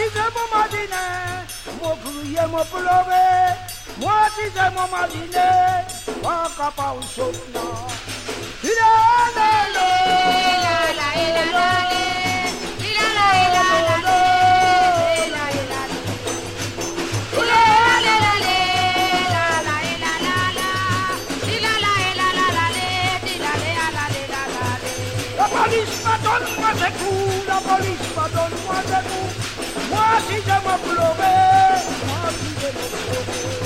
c'est mon marine, mon crier, mon pleurer. Moi, si c'est mon marine, moi, capable de sauter. La police pardonne-moi ce coup, la police pardonne-moi ce coup. Moi si je me pleurais, moi si je me pleurais.